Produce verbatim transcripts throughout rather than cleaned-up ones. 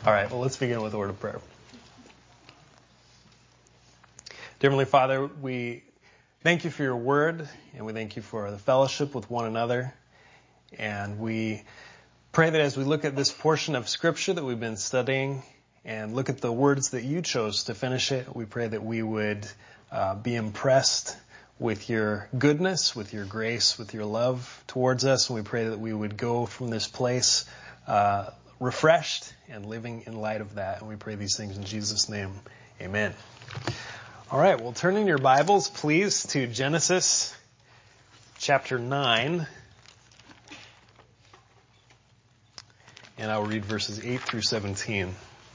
All right, well, let's begin with a word of prayer. Dear Heavenly Father, we thank you for your word, and we thank you for the fellowship with one another. And we pray that as we look at this portion of Scripture that we've been studying and look at the words that you chose to finish it, we pray that we would uh, be impressed with your goodness, with your grace, with your love towards us. And we pray that we would go from this place uh, refreshed and living in light of that. And we pray these things in Jesus' name. Amen. All right, well, turn in your Bibles, please, to Genesis chapter nine. And I'll read verses eight through seventeen.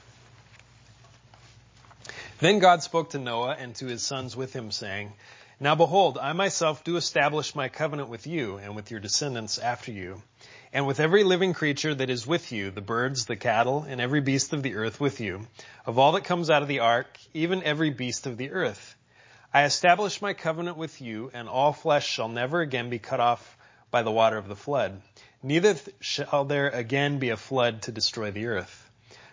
Then God spoke to Noah and to his sons with him, saying, Now behold, I myself do establish my covenant with you and with your descendants after you, and with every living creature that is with you, the birds, the cattle, and every beast of the earth with you, of all that comes out of the ark, even every beast of the earth. I establish my covenant with you, and all flesh shall never again be cut off by the water of the flood. Neither shall there again be a flood to destroy the earth.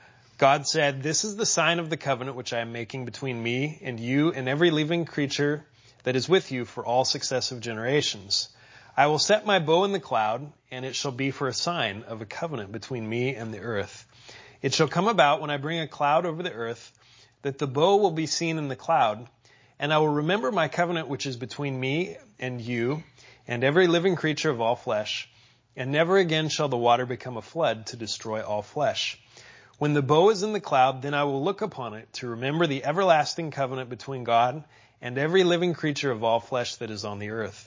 God said, This is the sign of the covenant which I am making between me and you and every living creature that is with you for all successive generations. I will set my bow in the cloud, and it shall be for a sign of a covenant between me and the earth. It shall come about when I bring a cloud over the earth, that the bow will be seen in the cloud, and I will remember my covenant which is between me and you and every living creature of all flesh, and never again shall the water become a flood to destroy all flesh. When the bow is in the cloud, then I will look upon it to remember the everlasting covenant between God and every living creature of all flesh that is on the earth.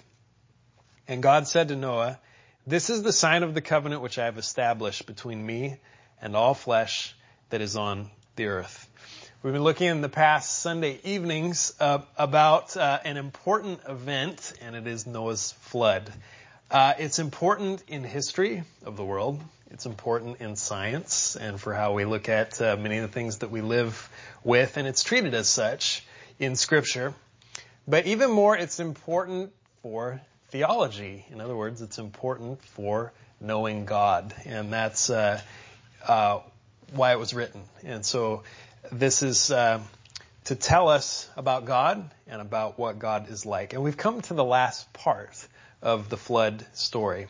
And God said to Noah, This is the sign of the covenant which I have established between me and all flesh that is on the earth. We've been looking in the past Sunday evenings uh, about uh, an important event, and it is Noah's flood. Uh, it's important in history of the world. It's important in science and for how we look at uh, many of the things that we live with, and it's treated as such in Scripture. But even more, it's important for theology. In other words, it's important for knowing God, and that's uh, uh, why it was written. And so this is uh, to tell us about God and about what God is like. And we've come to the last part of the flood story.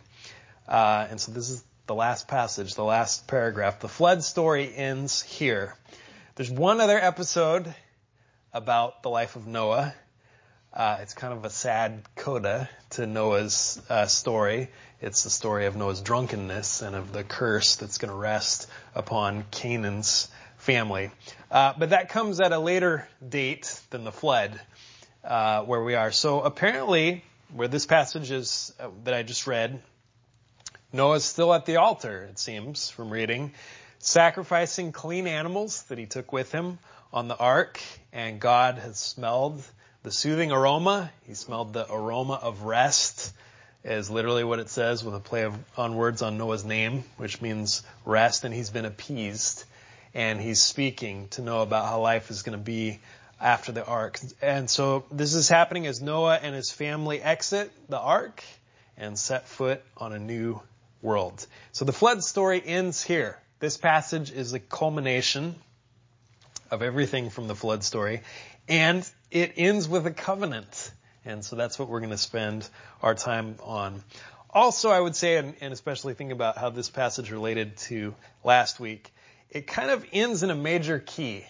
Uh, and so this is the last passage, the last paragraph. The flood story ends here. There's one other episode about the life of Noah. Uh, it's kind of a sad coda to Noah's uh, story. It's the story of Noah's drunkenness and of the curse that's going to rest upon Canaan's family. Uh, but that comes at a later date than the flood, uh, where we are. So apparently, where this passage is uh, that I just read, Noah's still at the altar, it seems, from reading, sacrificing clean animals that he took with him on the ark, and God has smelled the soothing aroma. He smelled the aroma of rest, is literally what it says, with a play of, on words on Noah's name, which means rest, and he's been appeased. And he's speaking to Noah about how life is going to be after the ark. And so this is happening as Noah and his family exit the ark and set foot on a new world. So the flood story ends here. This passage is the culmination of everything from the flood story. And it ends with a covenant. And so that's what we're going to spend our time on. Also, I would say, and, and especially think about how this passage related to last week, it kind of ends in a major key.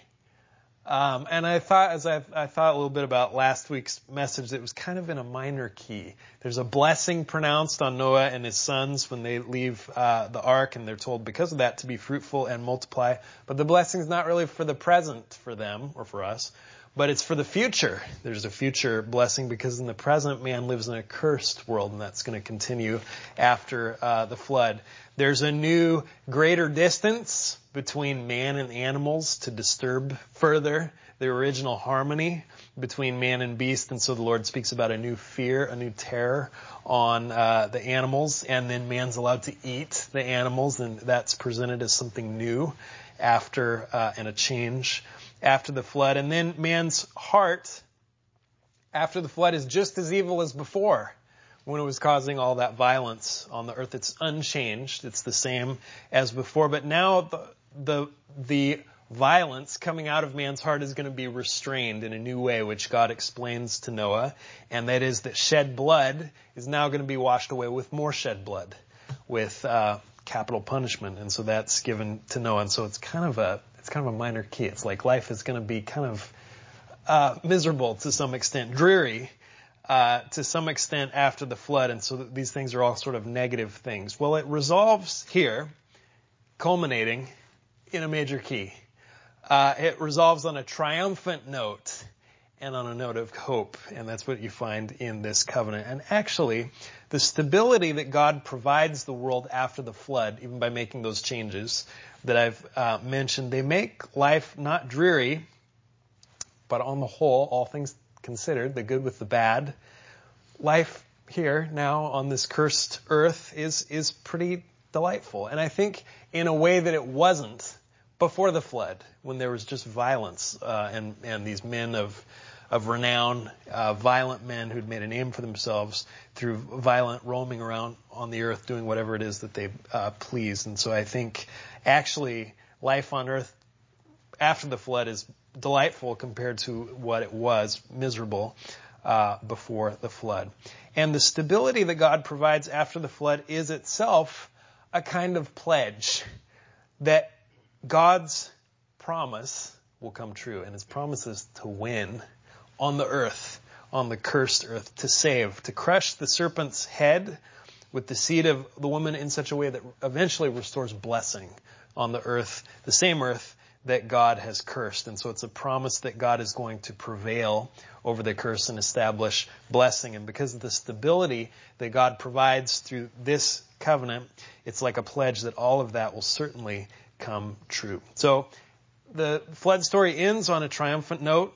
Um, and I thought, as I, I thought a little bit about last week's message, it was kind of in a minor key. There's a blessing pronounced on Noah and his sons when they leave uh, the ark, and they're told because of that to be fruitful and multiply. But the blessing is not really for the present for them or for us, but it's for the future. There's a future blessing because in the present, man lives in a cursed world, and that's going to continue after uh, the flood. There's a new, greater distance between man and animals to disturb further the original harmony between man and beast. And so the Lord speaks about a new fear, a new terror on uh, the animals. And then man's allowed to eat the animals, and that's presented as something new after uh, and a change after the flood. And then man's heart after the flood is just as evil as before, when it was causing all that violence on the earth. It's unchanged. It's the same as before. But now the, the the violence coming out of man's heart is going to be restrained in a new way, which God explains to Noah, and that is that shed blood is now going to be washed away with more shed blood, with uh, capital punishment, and so that's given to Noah. And so it's kind of a it's kind of a minor key. It's like life is going to be kind of uh, miserable to some extent, dreary uh, to some extent after the flood, and so these things are all sort of negative things. Well, it resolves here, culminating in a major key. Uh, it resolves on a triumphant note and on a note of hope. And that's what you find in this covenant. And actually, the stability that God provides the world after the flood, even by making those changes that I've uh, mentioned, they make life not dreary, but on the whole, all things considered, the good with the bad, life here now on this cursed earth is, is pretty delightful. And I think in a way that it wasn't before the flood, when there was just violence uh, and and these men of of renown, uh, violent men who'd made a name for themselves through violent roaming around on the earth, doing whatever it is that they uh, pleased. And so I think actually life on earth after the flood is delightful compared to what it was, miserable uh, before the flood. And the stability that God provides after the flood is itself a kind of pledge that God's promise will come true, and his promise is to win on the earth, on the cursed earth, to save, to crush the serpent's head with the seed of the woman in such a way that eventually restores blessing on the earth, the same earth that God has cursed. And so it's a promise that God is going to prevail over the curse and establish blessing. And because of the stability that God provides through this covenant, it's like a pledge that all of that will certainly come true. So the flood story ends on a triumphant note.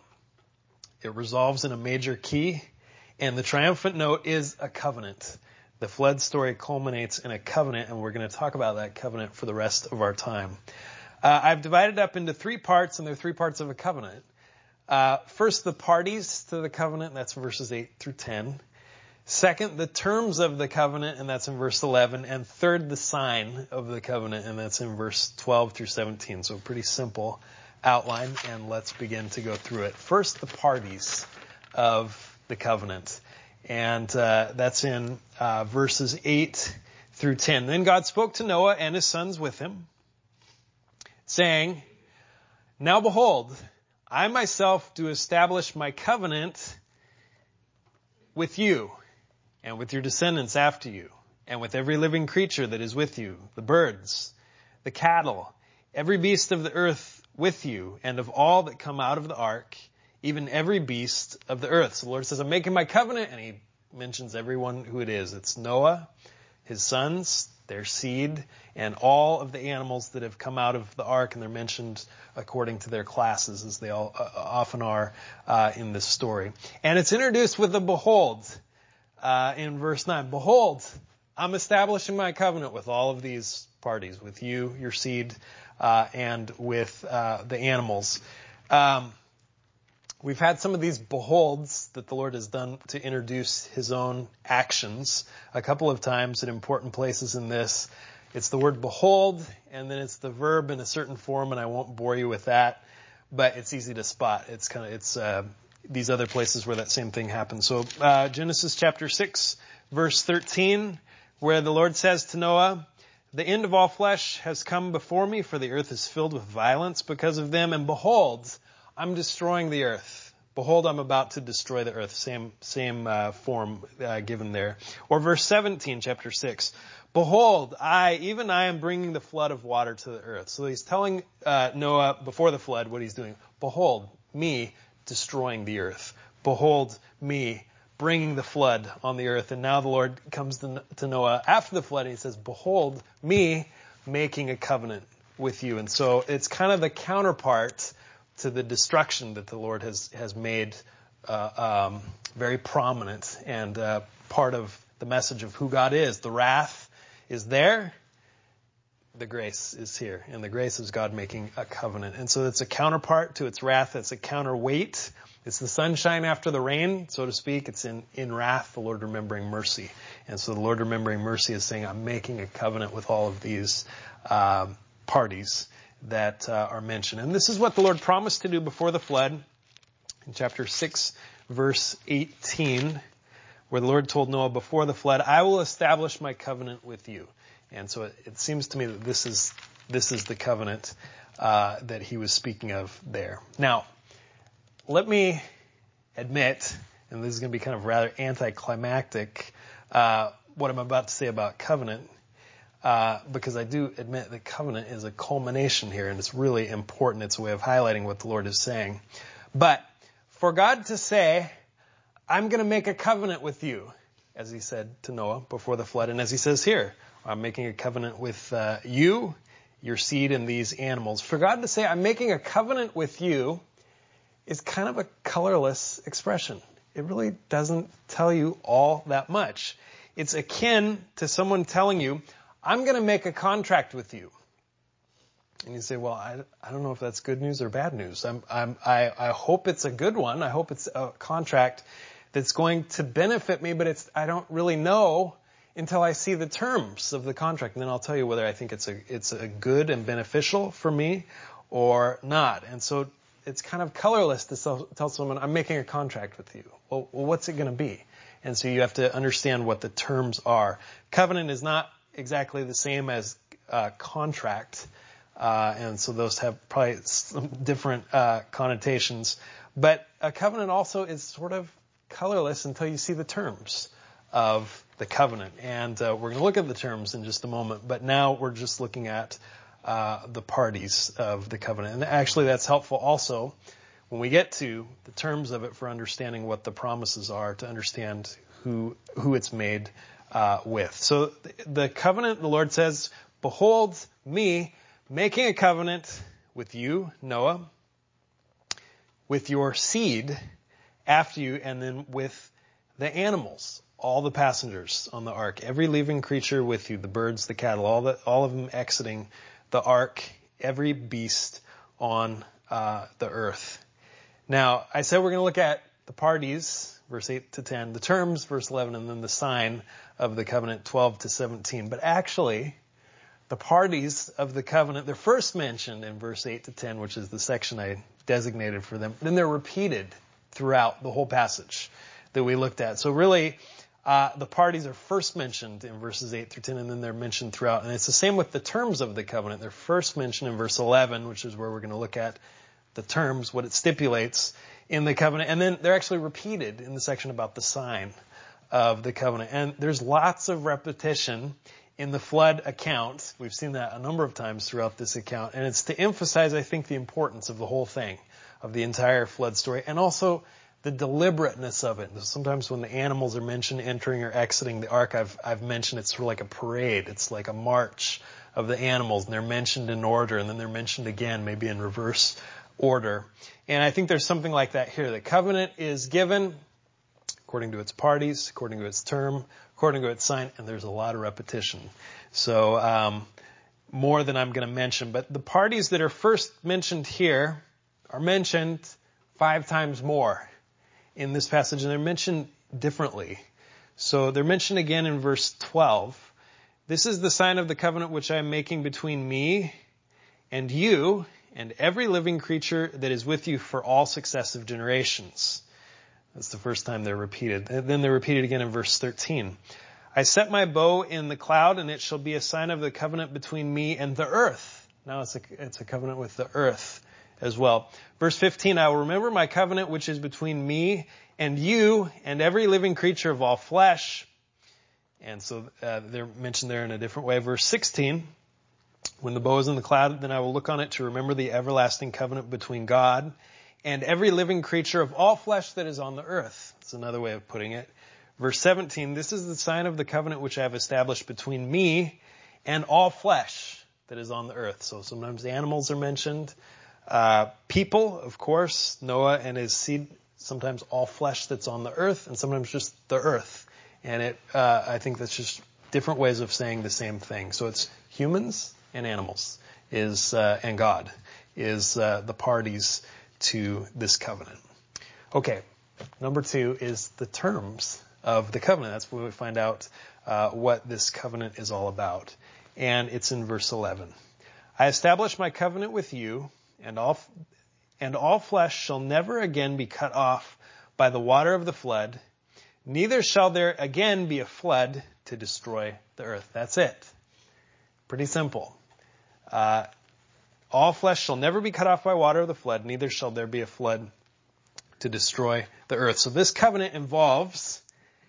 It resolves in a major key. And the triumphant note is a covenant. The flood story culminates in a covenant, and we're going to talk about that covenant for the rest of our time. Uh, I've divided up into three parts, and they're three parts of a covenant. Uh, first, the parties to the covenant. That's verses eight through ten. Second, the terms of the covenant, and that's in verse eleven. And third, the sign of the covenant, and that's in verse twelve through seventeen. So a pretty simple outline, and let's begin to go through it. First, the parties of the covenant. And uh, that's in uh, verses eight through ten. Then God spoke to Noah and his sons with him, saying, "Now behold, I myself do establish my covenant with you, and with your descendants after you, and with every living creature that is with you, the birds, the cattle, every beast of the earth with you, and of all that come out of the ark, even every beast of the earth." So the Lord says, I'm making my covenant, and he mentions everyone who it is. It's Noah, his sons, their seed, and all of the animals that have come out of the ark, and they're mentioned according to their classes, as they all uh, often are uh, in this story. And it's introduced with a behold. Uh, in verse nine, "Behold, I'm establishing my covenant with all of these parties, with you, your seed, uh, and with uh, the animals." Um, we've had some of these beholds that the Lord has done to introduce his own actions a couple of times at important places in this. It's the word behold, and then it's the verb in a certain form, and I won't bore you with that, but it's easy to spot. It's kind of, it's, uh, these other places where that same thing happens. So uh, Genesis chapter six, verse thirteen, where the Lord says to Noah, "The end of all flesh has come before me, for the earth is filled with violence because of them. And behold, I'm destroying the earth. Behold, I'm about to destroy the earth." Same same uh, form uh, given there. Or verse seventeen, chapter six. "Behold, I, even I, am bringing the flood of water to the earth." So he's telling uh, Noah before the flood what he's doing. Behold, me destroying the earth. Behold, me bringing the flood on the earth. And now the Lord comes to, to Noah after the flood, and he says, "Behold, me making a covenant with you." And so it's kind of the counterpart to the destruction that the Lord has, has made uh, um, very prominent and uh, part of the message of who God is. The wrath is there. The grace is here. And the grace is God making a covenant. And so it's a counterpart to its wrath. It's a counterweight. It's the sunshine after the rain, so to speak. It's in, in wrath, the Lord remembering mercy. And so the Lord remembering mercy is saying, I'm making a covenant with all of these um, parties that uh, are mentioned. And this is what the Lord promised to do before the flood in chapter six, verse eighteen, where the Lord told Noah before the flood, I will establish my covenant with you. And so it, it seems to me that this is this is the covenant uh, that he was speaking of there. Now, let me admit, and this is going to be kind of rather anticlimactic, uh, what I'm about to say about covenant, uh, because I do admit that covenant is a culmination here, and it's really important. It's a way of highlighting what the Lord is saying. But for God to say, I'm going to make a covenant with you, as he said to Noah before the flood, and as he says here, I'm making a covenant with uh, you, your seed, and these animals. For God to say, I'm making a covenant with you, is kind of a colorless expression. It really doesn't tell you all that much. It's akin to someone telling you, I'm going to make a contract with you. And you say, well, I, I don't know if that's good news or bad news. I'm, I'm, I, I hope it's a good one. I hope it's a contract that's going to benefit me, but it's I don't really know until I see the terms of the contract. And then I'll tell you whether I think it's a it's a good and beneficial for me or not. And so it's kind of colorless to tell, tell someone, I'm making a contract with you. Well, well what's it going to be? And so you have to understand what the terms are. Covenant is not exactly the same as uh, contract. Uh, and so those have probably some different uh, connotations. But a covenant also is sort of colorless until you see the terms of the covenant. And uh, we're going to look at the terms in just a moment. But now we're just looking at uh, the parties of the covenant. And actually that's helpful also when we get to the terms of it for understanding what the promises are, to understand who who it's made uh, with. So the covenant, the Lord says, behold me making a covenant with you, Noah, with your seed after you, and then with the animals, all the passengers on the ark, every living creature with you, the birds, the cattle, all the, all of them exiting the ark, every beast on uh, the earth. Now, I said we're going to look at the parties, verse eight to ten, the terms, verse eleven, and then the sign of the covenant, twelve to seventeen. But actually, the parties of the covenant, they're first mentioned in verse eight to ten, which is the section I designated for them. Then they're repeated throughout the whole passage that we looked at. So really, uh, the parties are first mentioned in verses eight through ten, and then they're mentioned throughout. And it's the same with the terms of the covenant. They're first mentioned in verse eleven, which is where we're going to look at the terms, what it stipulates in the covenant. And then they're actually repeated in the section about the sign of the covenant. And there's lots of repetition in the flood account. We've seen that a number of times throughout this account. And it's to emphasize, I think, the importance of the whole thing, of the entire flood story, and also the deliberateness of it. Sometimes when the animals are mentioned entering or exiting the ark, I've, I've mentioned it's sort of like a parade. It's like a march of the animals, and they're mentioned in order, and then they're mentioned again, maybe in reverse order. And I think there's something like that here. The covenant is given according to its parties, according to its term, according to its sign, and there's a lot of repetition. So um, more than I'm going to mention. But the parties that are first mentioned here are mentioned five times more in this passage, and they're mentioned differently. So they're mentioned again in verse twelve. This is the sign of the covenant which I am making between me and you and every living creature that is with you for all successive generations. That's the first time they're repeated. And then they're repeated again in verse thirteen. I set my bow in the cloud, and it shall be a sign of the covenant between me and the earth. Now it's a, it's a covenant with the earth as well. Verse fifteen, I will remember my covenant which is between me and you and every living creature of all flesh. And so uh, they're mentioned there in a different way. Verse sixteen, when the bow is in the cloud, then I will look on it to remember the everlasting covenant between God and every living creature of all flesh that is on the earth. That's another way of putting it. Verse seventeen, this is the sign of the covenant which I have established between me and all flesh that is on the earth. So sometimes the animals are mentioned. Uh, people, of course, Noah and his seed, sometimes all flesh that's on the earth, and sometimes just the earth. And it, uh, I think that's just different ways of saying the same thing. So it's humans and animals is, uh, and God is uh, the parties to this covenant. Okay, number two is the terms of the covenant. That's where we find out uh, what this covenant is all about. And it's in verse eleven. I establish my covenant with you, and all, and all flesh shall never again be cut off by the water of the flood, neither shall there again be a flood to destroy the earth. That's it. Pretty simple. Uh, all flesh shall never be cut off by water of the flood, neither shall there be a flood to destroy the earth. So this covenant involves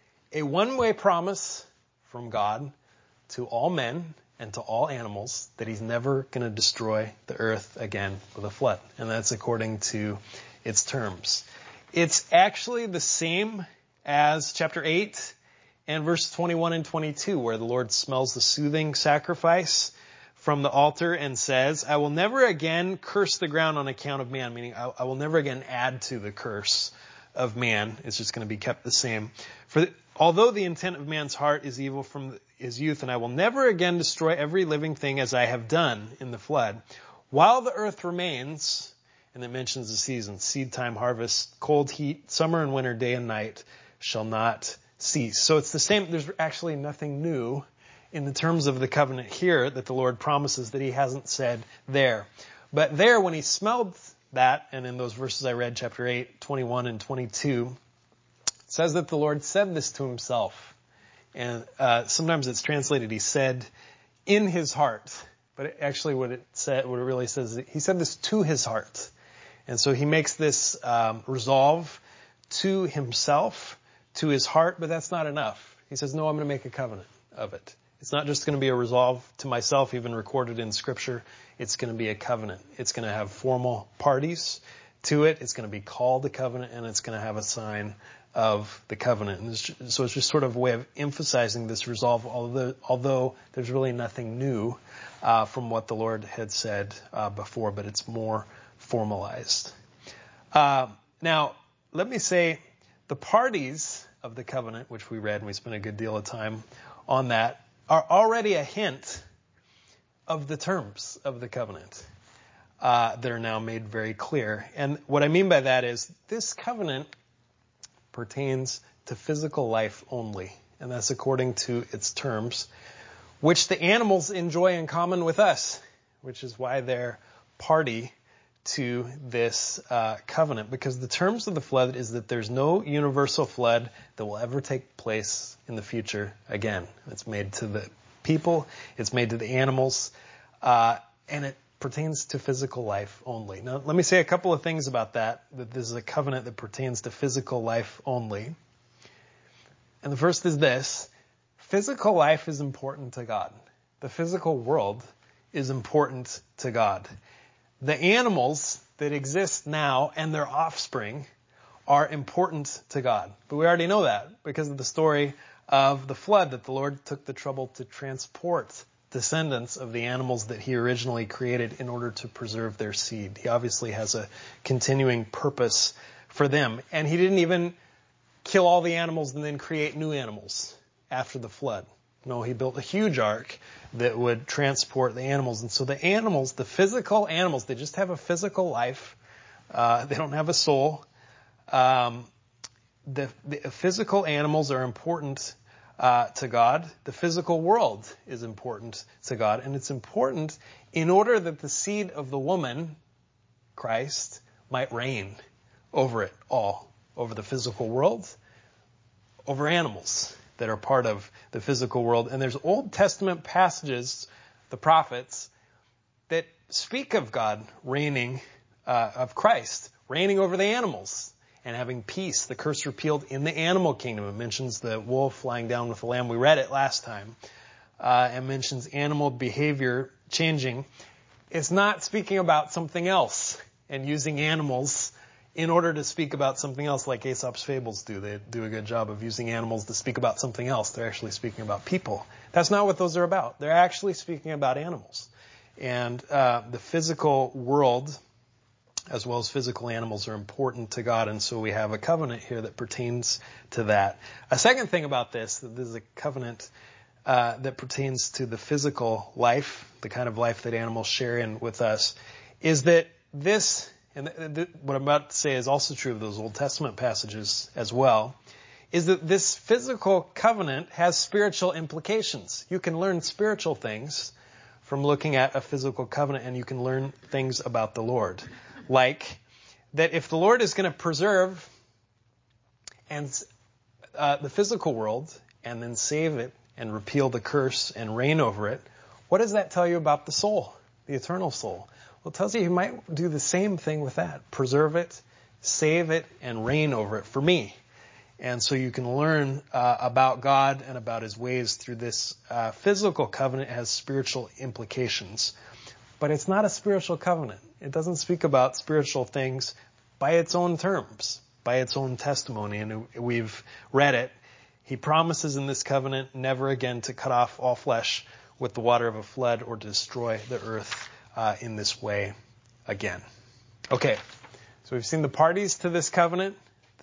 a one-way promise from God to all men and to all animals that he's never going to destroy the earth again with a flood. And that's according to its terms. It's actually the same as chapter eight and verse twenty-one and twenty-two, where the Lord smells the soothing sacrifice from the altar and says, I will never again curse the ground on account of man, meaning I, I will never again add to the curse of man. It's just going to be kept the same. For the, although the intent of man's heart is evil from his youth, and I will never again destroy every living thing as I have done in the flood, while the earth remains, and it mentions the seasons, seed time, harvest, cold, heat, summer and winter, day and night, shall not cease. So it's the same. There's actually nothing new in the terms of the covenant here that the Lord promises that he hasn't said there. But there, when he smelled that, and in those verses I read, chapter eight, twenty-one and twenty-two, it says that the Lord said this to himself. And uh, sometimes it's translated, he said in his heart. But it, actually what it said, what it really says, is he said this to his heart. And so he makes this um, resolve to himself, to his heart, but that's not enough. He says, no, I'm going to make a covenant of it. It's not just going to be a resolve to myself, even recorded in Scripture. It's going to be a covenant. It's going to have formal parties to it. It's going to be called a covenant, and it's going to have a sign of the covenant. And it's, so it's just sort of a way of emphasizing this resolve, although, although there's really nothing new uh, from what the Lord had said uh, before, but it's more formalized. Uh, now, let me say the parties of the covenant, which we read, and we spent a good deal of time on that, are already a hint of the terms of the covenant uh, that are now made very clear. And what I mean by that is this covenant pertains to physical life only, and that's according to its terms, which the animals enjoy in common with us, which is why they're party to this uh, covenant, because the terms of the flood is that there's no universal flood that will ever take place in the future again. It's made to the people, it's made to the animals, uh, and it pertains to physical life only. Now, let me say a couple of things about that, that this is a covenant that pertains to physical life only. And the first is this: physical life is important to God. The physical world is important to God. The animals that exist now and their offspring are important to God. But we already know that because of the story of the flood, that the Lord took the trouble to transport descendants of the animals that he originally created in order to preserve their seed. He obviously has a continuing purpose for them. And he didn't even kill all the animals and then create new animals after the flood. No, he built a huge ark that would transport the animals. And so the animals, the physical animals, they just have a physical life. Uh, they don't have a soul. Um, the, the physical animals are important uh, to God. The physical world is important to God. And it's important in order that the seed of the woman, Christ, might reign over it all, over the physical world, over animals that are part of the physical world. And there's Old Testament passages, the prophets, that speak of God reigning, uh, of Christ reigning over the animals and having peace, the curse repealed in the animal kingdom. It mentions the wolf flying down with the lamb. We read it last time. Uh, and mentions animal behavior changing. It's not speaking about something else and using animals in order to speak about something else like Aesop's fables do. They do a good job of using animals to speak about something else. They're actually speaking about people. That's not what those are about. They're actually speaking about animals. And uh, the physical world, as well as physical animals, are important to God. And so we have a covenant here that pertains to that. A second thing about this, that this is a covenant uh, that pertains to the physical life, the kind of life that animals share in with us, is that this, and th- th- what I'm about to say is also true of those Old Testament passages as well, is that this physical covenant has spiritual implications. You can learn spiritual things from looking at a physical covenant, and you can learn things about the Lord. Like that if the Lord is going to preserve and uh, the physical world and then save it and repeal the curse and reign over it, what does that tell you about the soul, the eternal soul? Well, it tells you he might do the same thing with that. Preserve it, save it, and reign over it for me. And so you can learn uh, about God and about his ways through this uh, physical covenant. It has spiritual implications. But it's not a spiritual covenant. It doesn't speak about spiritual things by its own terms, by its own testimony. And we've read it. He promises in this covenant never again to cut off all flesh with the water of a flood or to destroy the earth uh, in this way again. Okay, so we've seen the parties to this covenant,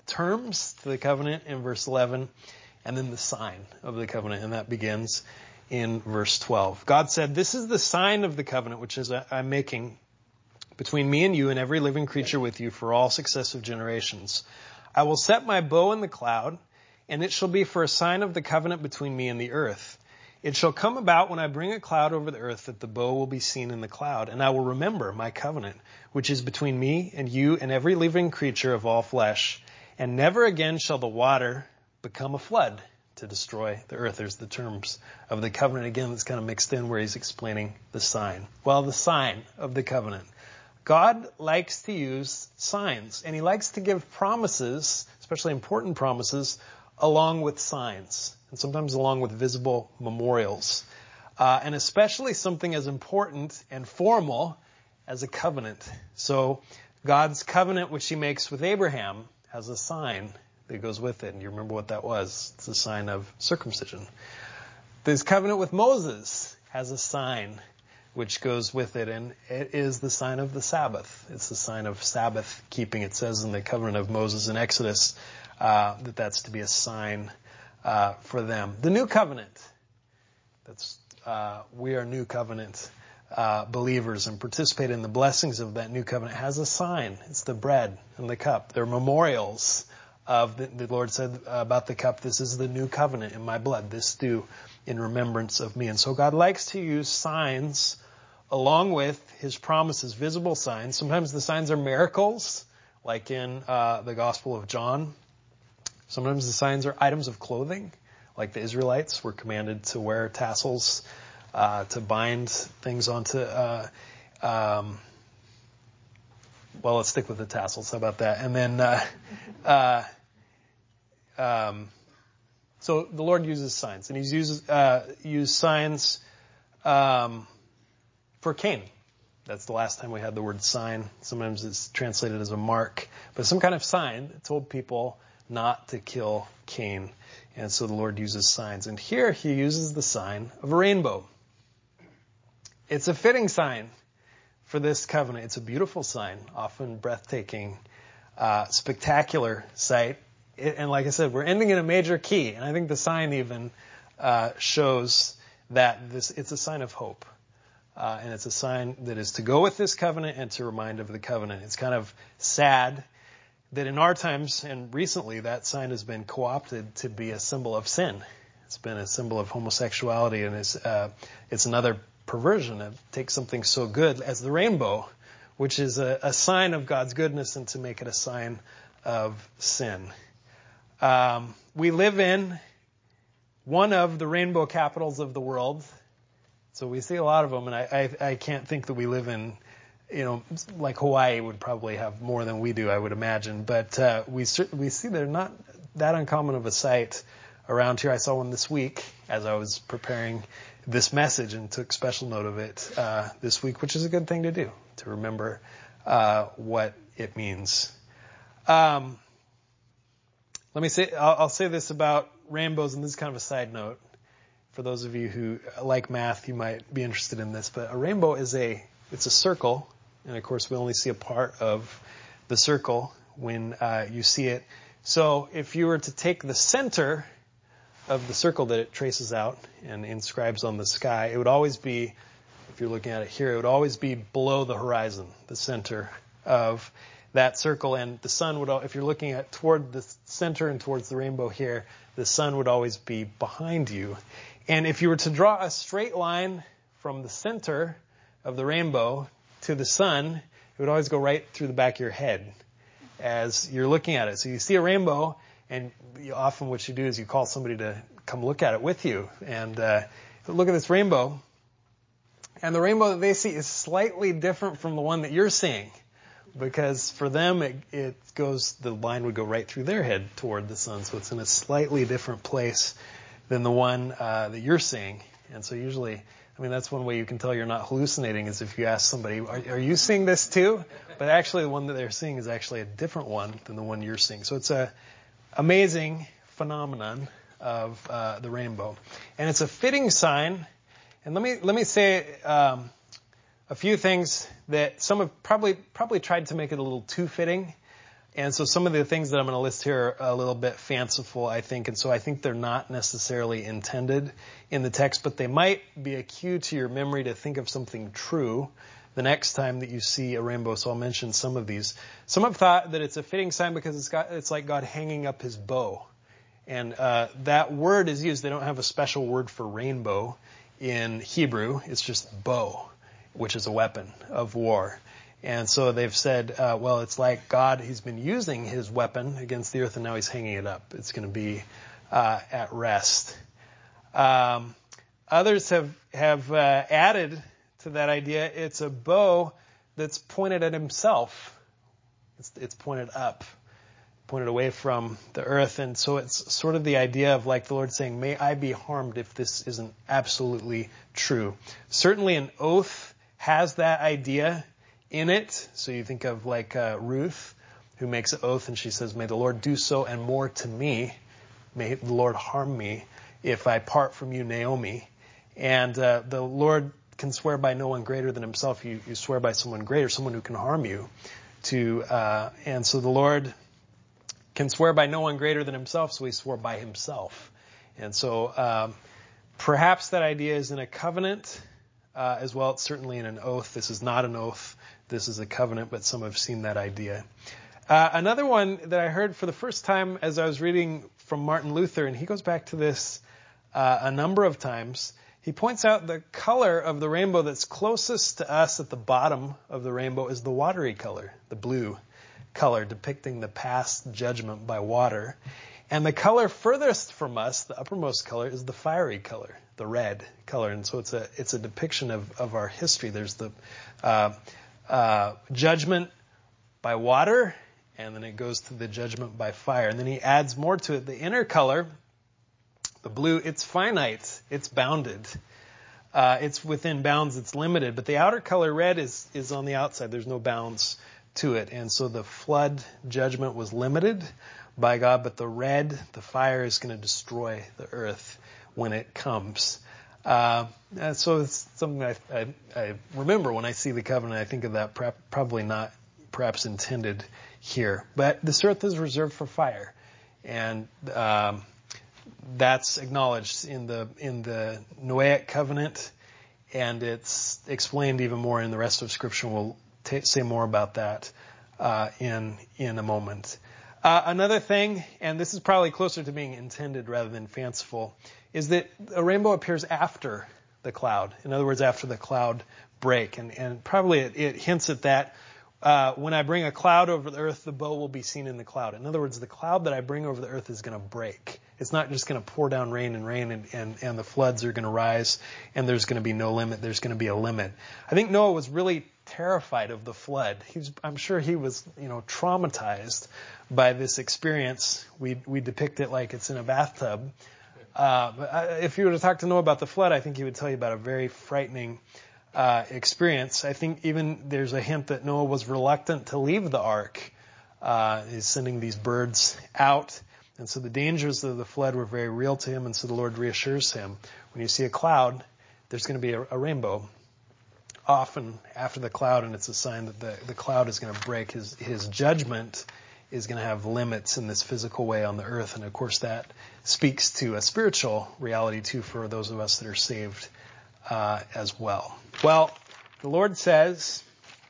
terms to the covenant in verse eleven, and then the sign of the covenant, and that begins in verse twelve. God said, "This is the sign of the covenant which is I'm making between me and you and every living creature with you for all successive generations. I will set my bow in the cloud, and it shall be for a sign of the covenant between me and the earth. It shall come about when I bring a cloud over the earth that the bow will be seen in the cloud, and I will remember my covenant, which is between me and you and every living creature of all flesh. And never again shall the water become a flood to destroy the earth." There's the terms of the covenant again that's kind of mixed in where he's explaining the sign. Well, the sign of the covenant. God likes to use signs, and he likes to give promises, especially important promises, along with signs, and sometimes along with visible memorials. Uh, and especially something as important and formal as a covenant. So God's covenant, which he makes with Abraham, has a sign that goes with it. And you remember what that was. It's a sign of circumcision. This covenant with Moses has a sign which goes with it, and it is the sign of the Sabbath. It's the sign of Sabbath keeping. It says in the covenant of Moses in Exodus uh, that that's to be a sign uh, for them. The new covenant, that's uh, we are new covenant uh, believers and participate in the blessings of that new covenant, has a sign. It's the bread and the cup. They're memorials of the, the Lord said about the cup, "This is the new covenant in my blood. This do in remembrance of me." And so God likes to use signs along with his promises, visible signs. Sometimes the signs are miracles, like in uh, the Gospel of John. Sometimes the signs are items of clothing, like the Israelites were commanded to wear tassels uh, to bind things onto. Uh, um, well, let's stick with the tassels. How about that? And then, uh, uh, um, so the Lord uses signs, and He's uses uh, used signs um, for Cain. That's the last time we had the word sign. Sometimes it's translated as a mark, but some kind of sign that told people not to kill Cain. And so the Lord uses signs. And here he uses the sign of a rainbow. It's a fitting sign for this covenant. It's a beautiful sign, often breathtaking, uh, spectacular sight. It, and like I said, we're ending in a major key. And I think the sign even uh, shows that this it's a sign of hope. Uh, and it's a sign that is to go with this covenant and to remind of the covenant. It's kind of sad that in our times and recently that sign has been co-opted to be a symbol of sin. It's been a symbol of homosexuality, and it's, uh, it's another perversion of take something so good as the rainbow, which is a, a sign of God's goodness, and to make it a sign of sin. Um, we live in one of the rainbow capitals of the world. So we see a lot of them, and I, I, I can't think that we live in, you know, like Hawaii would probably have more than we do, I would imagine. But uh, we we see they're not that uncommon of a sight around here. I saw one this week as I was preparing this message and took special note of it uh, this week, which is a good thing to do, to remember uh, what it means. Um, let me say, I'll, I'll say this about rainbows, and this is kind of a side note. For those of you who like math, you might be interested in this, but a rainbow is a, it's a circle, and of course we only see a part of the circle when uh, you see it. So if you were to take the center of the circle that it traces out and inscribes on the sky, it would always be, if you're looking at it here, it would always be below the horizon, the center of that circle. And the sun would, if you're looking at toward the center and towards the rainbow here, the sun would always be behind you. And if you were to draw a straight line from the center of the rainbow to the sun, it would always go right through the back of your head as you're looking at it. So you see a rainbow, and you, often what you do is you call somebody to come look at it with you. And uh, look at this rainbow. And the rainbow that they see is slightly different from the one that you're seeing. Because for them, it, it goes, the line would go right through their head toward the sun. So it's in a slightly different place than the one uh, that you're seeing. And so usually, I mean, that's one way you can tell you're not hallucinating is if you ask somebody, are, are you seeing this too? But actually the one that they're seeing is actually a different one than the one you're seeing. So it's a amazing phenomenon of uh, the rainbow. And it's a fitting sign. And let me, let me say, um, a few things that some have probably probably tried to make it a little too fitting. And so some of the things that I'm going to list here are a little bit fanciful, I think. And so I think they're not necessarily intended in the text, but they might be a cue to your memory to think of something true the next time that you see a rainbow. So I'll mention some of these. Some have thought that it's a fitting sign because it's got it's like God hanging up his bow. And uh, that word is used. They don't have a special word for rainbow in Hebrew. It's just bow, which is a weapon of war. And so they've said, uh, well, it's like God, he's been using his weapon against the earth, and now he's hanging it up. It's going to be uh, at rest. Um, others have, have uh, added to that idea, it's a bow that's pointed at himself. It's, it's pointed up, pointed away from the earth. And so it's sort of the idea of like the Lord saying, may I be harmed if this isn't absolutely true. Certainly an oath has that idea in it. So you think of like uh, Ruth, who makes an oath and she says, may the Lord do so and more to me. May the Lord harm me if I part from you, Naomi. And uh, the Lord can swear by no one greater than himself. You, you swear by someone greater, someone who can harm you. To uh, and so the Lord can swear by no one greater than himself, so he swore by himself. And so um, perhaps that idea is in a covenant uh, as well. It's certainly in an oath. This is not an oath. This is a covenant, but some have seen that idea. Uh, another one that I heard for the first time as I was reading from Martin Luther, and he goes back to this uh, a number of times. He points out the color of the rainbow that's closest to us at the bottom of the rainbow is the watery color, the blue color, depicting the past judgment by water. And the color furthest from us, the uppermost color, is the fiery color, the red color. And so it's a it's a depiction of, of our history. There's the uh, uh, judgment by water, and then it goes to the judgment by fire. And then he adds more to it. The inner color, the blue, it's finite, it's bounded. Uh, it's within bounds, it's limited. But the outer color, red, is is on the outside. There's no bounds to it. And so the flood judgment was limited by God, but the red, the fire, is going to destroy the earth when it comes. Uh, so it's something I, I, I remember when I see the covenant. I think of that, probably not perhaps intended here. But this earth is reserved for fire. And um, that's acknowledged in the in the Noahic covenant, and it's explained even more in the rest of Scripture. We'll t- say more about that uh, in in a moment. Uh, another thing, and this is probably closer to being intended rather than fanciful, is that a rainbow appears after the cloud. In other words, after the cloud break. And, and probably it, it hints at that. Uh, when I bring a cloud over the earth, the bow will be seen in the cloud. In other words, the cloud that I bring over the earth is going to break. It's not just going to pour down rain and rain and, and, and the floods are going to rise and there's going to be no limit. There's going to be a limit. I think Noah was really terrified of the flood. He was, I'm sure he was, you know, traumatized by this experience. We we depict it like it's in a bathtub. Uh, but I, if you were to talk to Noah about the flood, I think he would tell you about a very frightening uh, experience. I think even there's a hint that Noah was reluctant to leave the ark. Uh, he's sending these birds out. And so the dangers of the flood were very real to him. And so the Lord reassures him, when you see a cloud, there's going to be a, a rainbow often after the cloud, and it's a sign that the, the cloud is going to break. His, his judgment is going to have limits in this physical way on the earth. And of course that speaks to a spiritual reality too for those of us that are saved uh, as well. Well, the Lord says,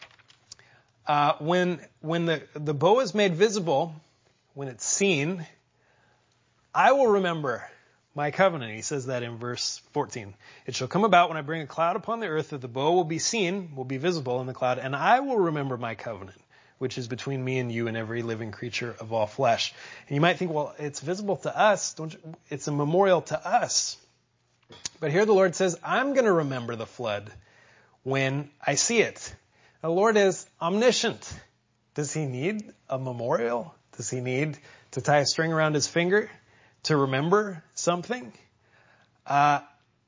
uh, when when the, the bow is made visible, when it's seen, I will remember my covenant. He says that in verse fourteen. It shall come about when I bring a cloud upon the earth that the bow will be seen, will be visible in the cloud, and I will remember my covenant, which is between me and you and every living creature of all flesh. And you might think, well, it's visible to us. Don't you? It's a memorial to us. But here the Lord says, I'm going to remember the flood when I see it. The Lord is omniscient. Does he need a memorial? Does he need to tie a string around his finger to remember something? Uh,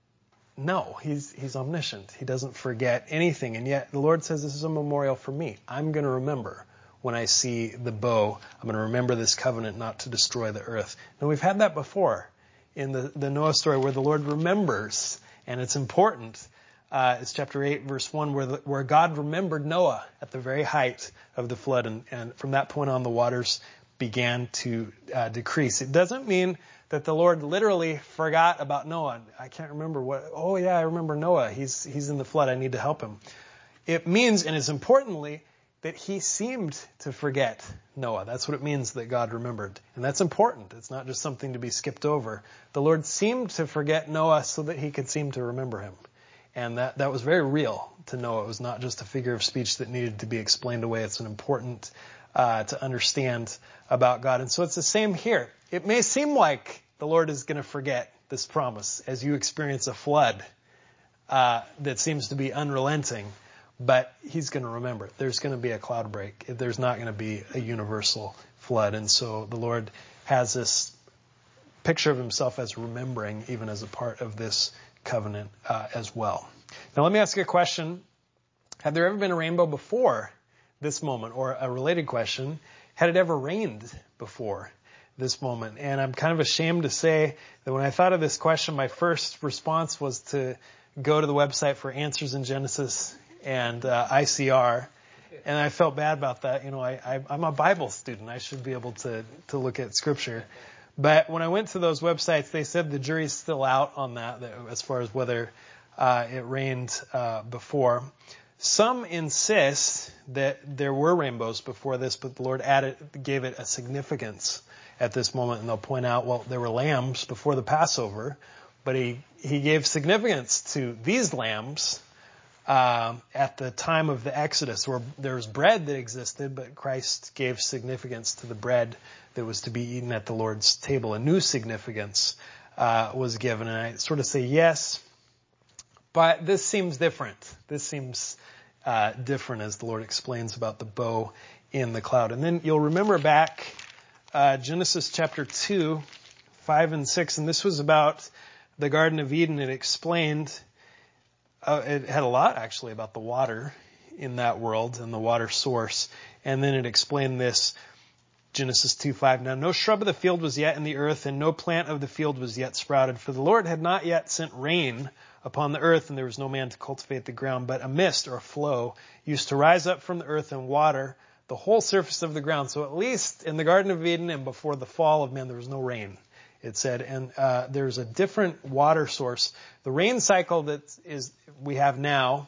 no, he's, he's omniscient. He doesn't forget anything. And yet the Lord says, this is a memorial for me. I'm going to remember when I see the bow. I'm going to remember this covenant not to destroy the earth. Now, we've had that before in the, the Noah story where the Lord remembers, and it's important. Uh, it's chapter eight, verse one, where, the, where God remembered Noah at the very height of the flood. And, and from that point on, the waters began to uh, decrease. It doesn't mean that the Lord literally forgot about Noah. I can't remember what, oh yeah, I remember Noah. He's, he's in the flood. I need to help him. It means, and it's importantly, that he seemed to forget Noah. That's what it means that God remembered. And that's important. It's not just something to be skipped over. The Lord seemed to forget Noah so that he could seem to remember him. And that, that was very real to Noah. It was not just a figure of speech that needed to be explained away. It's an important uh, to understand about God. And so it's the same here. It may seem like the Lord is going to forget this promise as you experience a flood uh, that seems to be unrelenting, but he's going to remember. There's going to be a cloud break. There's not going to be a universal flood. And so the Lord has this picture of himself as remembering, even as a part of this covenant uh, as well. Now let me ask you a question. Have there ever been a rainbow before this moment? Or a related question, had it ever rained before this moment? And I'm kind of ashamed to say that when I thought of this question, my first response was to go to the website for Answers in Genesis and uh, I C R. And I felt bad about that. You know, I, I, I'm a Bible student. I should be able to, to look at Scripture. But when I went to those websites, they said the jury's still out on that, that as far as whether uh, it rained uh, before. Some insist that there were rainbows before this, but the Lord added, gave it a significance at this moment. And they'll point out, well, there were lambs before the Passover, but he, he gave significance to these lambs uh, at the time of the Exodus, where there was bread that existed, but Christ gave significance to the bread that was to be eaten at the Lord's table. A new significance uh, was given. And I sort of say yes, but this seems different. This seems uh, different as the Lord explains about the bow in the cloud. And then you'll remember back uh, Genesis chapter two, five and six, and this was about the Garden of Eden. It explained, uh, it had a lot actually about the water in that world and the water source. And then it explained this, Genesis two five. Now no shrub of the field was yet in the earth, and no plant of the field was yet sprouted, for the Lord had not yet sent rain upon the earth, and there was no man to cultivate the ground. But a mist or a flow used to rise up from the earth and water the whole surface of the ground. So at least in the Garden of Eden and before the fall of man, there was no rain, it said. And uh, there's a different water source. The rain cycle that is we have now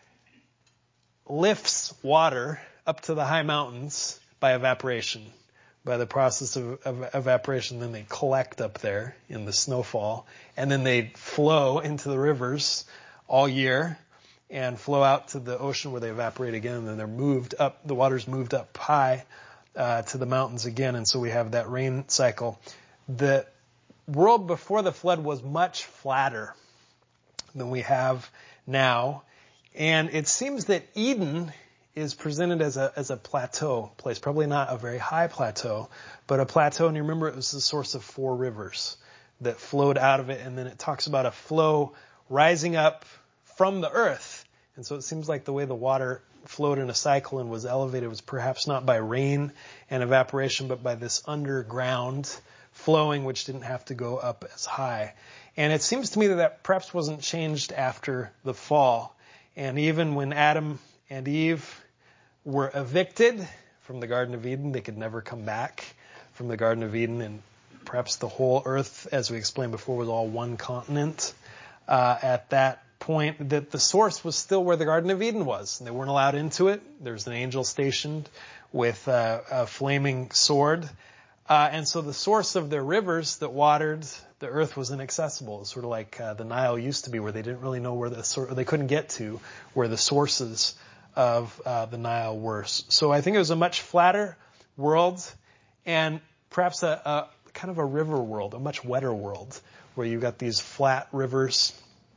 lifts water up to the high mountains by evaporation. By the process of, of evaporation, then they collect up there in the snowfall, and then they flow into the rivers all year and flow out to the ocean where they evaporate again, and then they're moved up, the water's moved up high uh, to the mountains again, and so we have that rain cycle. The world before the flood was much flatter than we have now, and it seems that Eden is presented as a as a plateau place, probably not a very high plateau, but a plateau. And you remember it was the source of four rivers that flowed out of it, and then it talks about a flow rising up from the earth. And so it seems like the way the water flowed in a cycle and was elevated was perhaps not by rain and evaporation, but by this underground flowing, which didn't have to go up as high. And it seems to me that that perhaps wasn't changed after the fall. And even when Adam and Eve were evicted from the Garden of Eden, they could never come back from the Garden of Eden, and perhaps the whole earth, as we explained before, was all one continent uh, at that point, that the source was still where the Garden of Eden was, and they weren't allowed into it. There's an angel stationed with uh, a flaming sword Uh, and so the source of their rivers that watered the earth was inaccessible. It's sort of like uh, the Nile used to be, where they didn't really know where the sor- they couldn't get to where the sources of uh, the Nile were. So I think it was a much flatter world, and perhaps a, a kind of a river world, a much wetter world, where you got these flat rivers,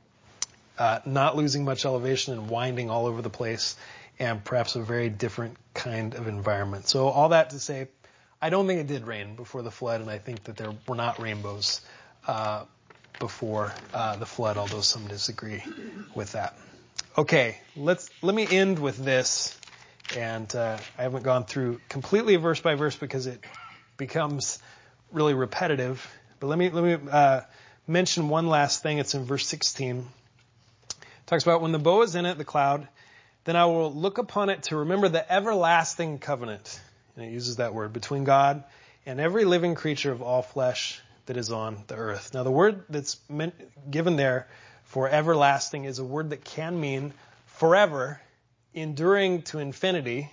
uh, not losing much elevation and winding all over the place, and perhaps a very different kind of environment. So all that to say, I don't think it did rain before the flood, and I think that there were not rainbows uh, before uh, the flood, although some disagree with that. Okay, let's let me end with this, and uh, I haven't gone through completely verse by verse because it becomes really repetitive. But let me let me uh, mention one last thing. It's in verse sixteen. It talks about when the bow is in it, the cloud, then I will look upon it to remember the everlasting covenant. And it uses that word, between God and every living creature of all flesh that is on the earth. Now, the word that's meant, given there for everlasting is a word that can mean forever, enduring to infinity,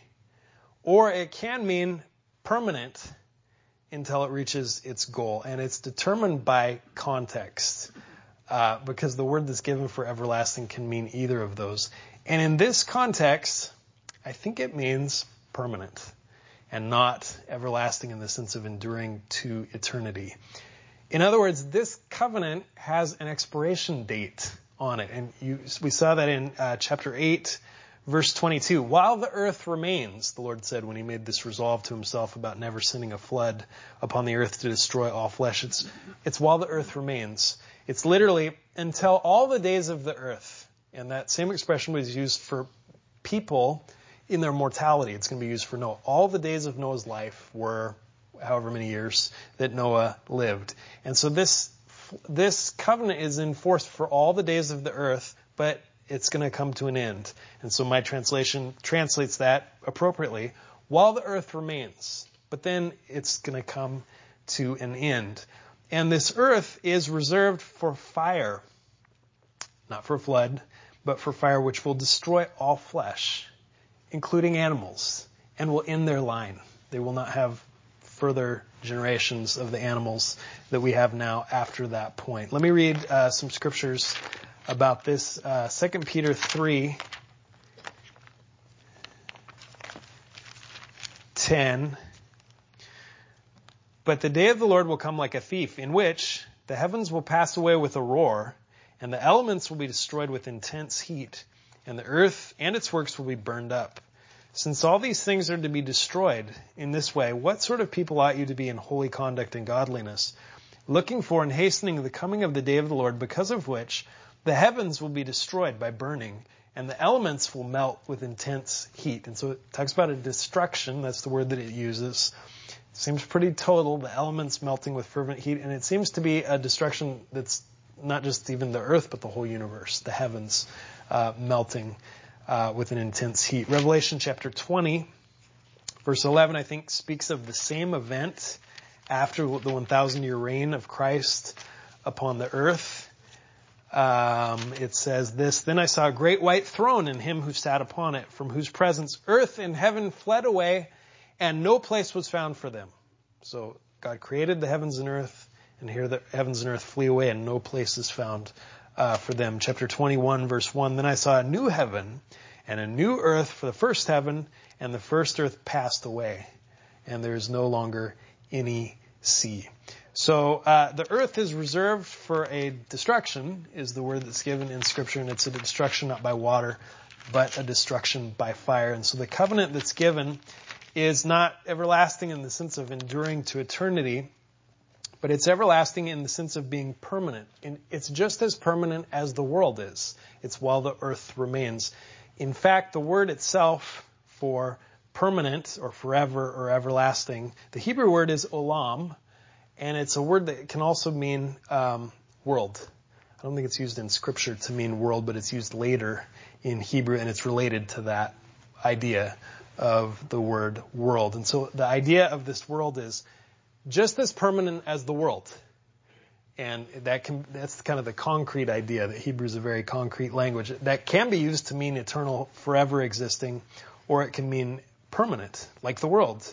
or it can mean permanent until it reaches its goal. And it's determined by context, uh, because the word that's given for everlasting can mean either of those. And in this context, I think it means permanent, and not everlasting in the sense of enduring to eternity. In other words, this covenant has an expiration date on it. And you, we saw that in uh, chapter eight, verse twenty-two. While the earth remains, the Lord said when he made this resolve to himself about never sending a flood upon the earth to destroy all flesh. It's, it's while the earth remains. It's literally until all the days of the earth. And that same expression was used for people in their mortality. It's going to be used for Noah. All the days of Noah's life were however many years that Noah lived. And so this this covenant is enforced for all the days of the earth, but it's going to come to an end. And so my translation translates that appropriately, while the earth remains. But then it's going to come to an end. And this earth is reserved for fire, not for flood, but for fire which will destroy all flesh, including animals, and will end their line. They will not have further generations of the animals that we have now after that point. Let me read uh, some scriptures about this. Uh, Second Peter three ten. But the day of the Lord will come like a thief, in which the heavens will pass away with a roar, and the elements will be destroyed with intense heat, and the earth and its works will be burned up. Since all these things are to be destroyed in this way, what sort of people ought you to be in holy conduct and godliness, looking for and hastening the coming of the day of the Lord, because of which the heavens will be destroyed by burning, and the elements will melt with intense heat. And so it talks about a destruction. That's the word that it uses. It seems pretty total, the elements melting with fervent heat, and it seems to be a destruction that's not just even the earth, but the whole universe, the heavens uh, melting uh, with an intense heat. Revelation chapter twenty, verse eleven, I think, speaks of the same event after the one thousand year reign of Christ upon the earth. Um, it says this, Then I saw a great white throne and him who sat upon it, from whose presence earth and heaven fled away, and no place was found for them. So God created the heavens and earth, and here the heavens and earth flee away, and no place is found uh, for them. Chapter twenty-one, verse one, Then I saw a new heaven and a new earth, for the first heaven and the first earth passed away, and there is no longer any sea. So uh, the earth is reserved for a destruction, is the word that's given in Scripture, and it's a destruction not by water, but a destruction by fire. And so the covenant that's given is not everlasting in the sense of enduring to eternity, but it's everlasting in the sense of being permanent. And it's just as permanent as the world is. It's while the earth remains. In fact, the word itself for permanent or forever or everlasting, the Hebrew word is olam, and it's a word that can also mean um, world. I don't think it's used in Scripture to mean world, but it's used later in Hebrew, and it's related to that idea of the word world. And so the idea of this world is just as permanent as the world. And that can, that's kind of the concrete idea, that Hebrew is a very concrete language. That can be used to mean eternal, forever existing, or it can mean permanent, like the world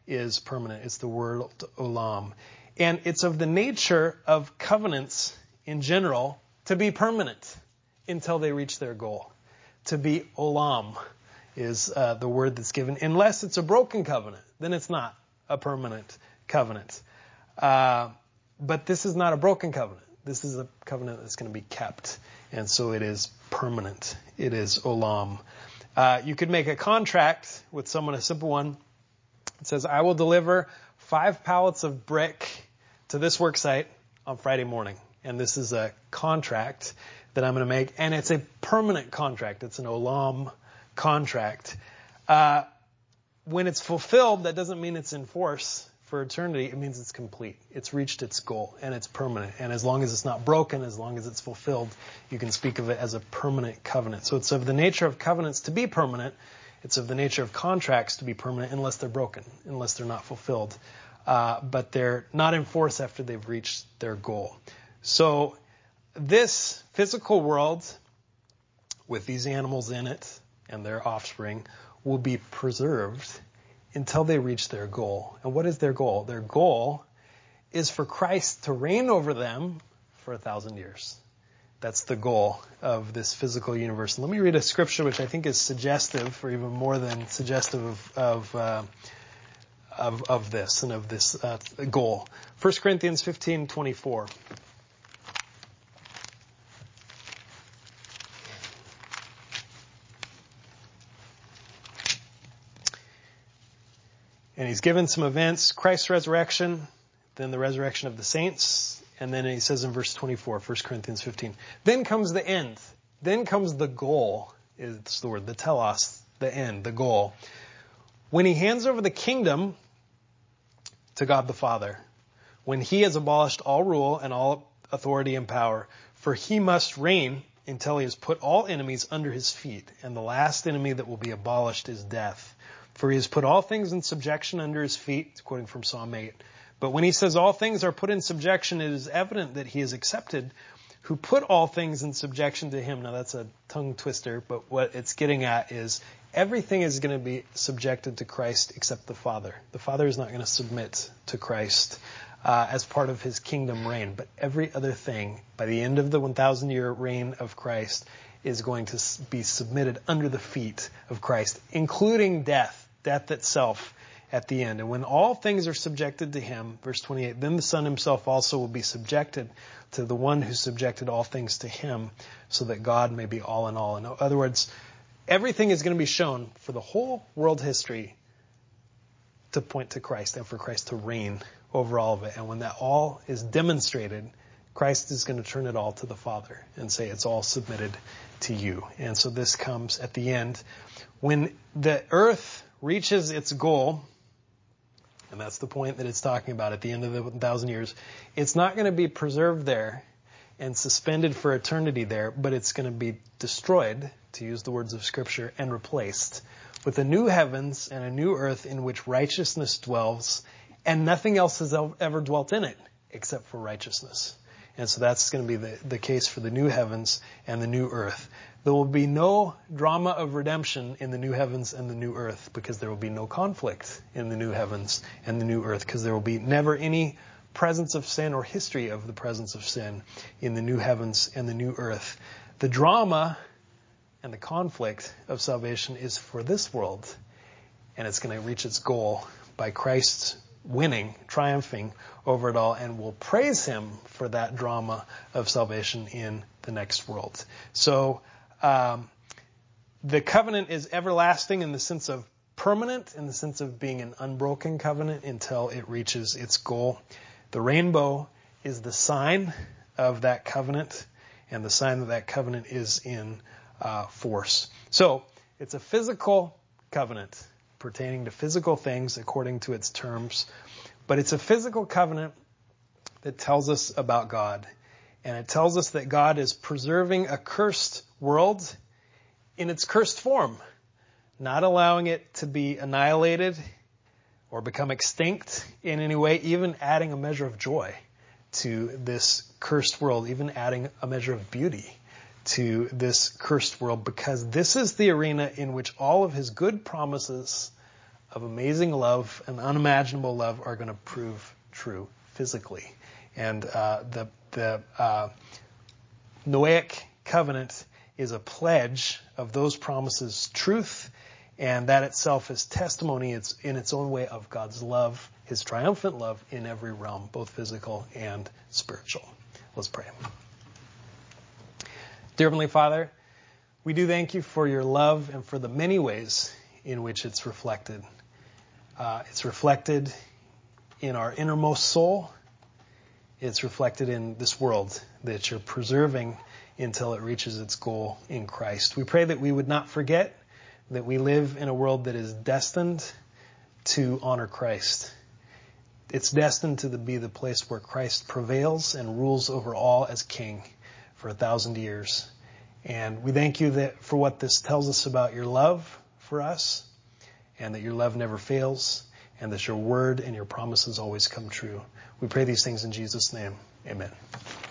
is permanent. It's the word olam. And it's of the nature of covenants in general to be permanent until they reach their goal. To be olam is uh, the word that's given. Unless it's a broken covenant, then it's not a permanent covenant. Uh, but this is not a broken covenant. This is a covenant that's going to be kept. And so it is permanent. It is olam. Uh, you could make a contract with someone, a simple one. It says, I will deliver five pallets of brick to this work site on Friday morning. And this is a contract that I'm going to make. And it's a permanent contract. It's an olam contract. Uh, when it's fulfilled, that doesn't mean it's in force for eternity. It means it's complete. It's reached its goal and it's permanent. And as long as it's not broken, as long as it's fulfilled, you can speak of it as a permanent covenant. So it's of the nature of covenants to be permanent. It's of the nature of contracts to be permanent unless they're broken, unless they're not fulfilled. Uh, but they're not in force after they've reached their goal. So this physical world with these animals in it and their offspring will be preserved until they reach their goal. And what is their goal? Their goal is for Christ to reign over them for a thousand years. That's the goal of this physical universe. Let me read a scripture which I think is suggestive, or even more than suggestive of of, uh, of, of this and of this uh, goal. First Corinthians fifteen twenty-four. And he's given some events, Christ's resurrection, then the resurrection of the saints, and then he says in verse twenty-four, First Corinthians fifteen, then comes the end. Then comes the goal. It's the word, the telos, the end, the goal. When he hands over the kingdom to God the Father, when he has abolished all rule and all authority and power, for he must reign until he has put all enemies under his feet, and the last enemy that will be abolished is death. For he has put all things in subjection under his feet, quoting from Psalm eight. But when he says all things are put in subjection, it is evident that he is accepted who put all things in subjection to him. Now that's a tongue twister, but what it's getting at is everything is going to be subjected to Christ except the Father. The Father is not going to submit to Christ uh, as part of his kingdom reign. But every other thing, by the end of the one thousand year reign of Christ, is going to be submitted under the feet of Christ, including death. Death itself at the end. And when all things are subjected to him, verse twenty-eight, then the Son himself also will be subjected to the one who subjected all things to him, so that God may be all in all. In other words, everything is going to be shown for the whole world history to point to Christ and for Christ to reign over all of it. And when that all is demonstrated, Christ is going to turn it all to the Father and say, it's all submitted to you. And so this comes at the end. When the earth reaches its goal, and that's the point that it's talking about at the end of the thousand years, it's not going to be preserved there and suspended for eternity there, but it's going to be destroyed, to use the words of Scripture, and replaced with a new heavens and a new earth in which righteousness dwells, and nothing else has ever dwelt in it except for righteousness. And so that's going to be the, the case for the new heavens and the new earth. There will be no drama of redemption in the new heavens and the new earth, because there will be no conflict in the new heavens and the new earth, because there will be never any presence of sin or history of the presence of sin in the new heavens and the new earth. The drama and the conflict of salvation is for this world, and it's going to reach its goal by Christ's winning, triumphing over it all, and we'll praise him for that drama of salvation in the next world. So um, the covenant is everlasting in the sense of permanent, in the sense of being an unbroken covenant until it reaches its goal. The rainbow is the sign of that covenant, and the sign that that covenant is in uh, force. So it's a physical covenant pertaining to physical things according to its terms. But it's a physical covenant that tells us about God. And it tells us that God is preserving a cursed world in its cursed form, not allowing it to be annihilated or become extinct in any way, even adding a measure of joy to this cursed world, even adding a measure of beauty to this cursed world, because this is the arena in which all of his good promises of amazing love and unimaginable love are going to prove true physically. And uh, the the uh, Noahic covenant is a pledge of those promises' truth, and that itself is testimony. It's in its own way of God's love, his triumphant love in every realm, both physical and spiritual. Let's pray. Dear Heavenly Father, we do thank you for your love and for the many ways in which it's reflected. Uh, it's reflected in our innermost soul. It's reflected in this world that you're preserving until it reaches its goal in Christ. We pray that we would not forget that we live in a world that is destined to honor Christ. It's destined to be the place where Christ prevails and rules over all as king for a thousand years. And we thank you that for what this tells us about your love for us, and that your love never fails, and that your word and your promises always come true. We pray these things in Jesus' name. Amen.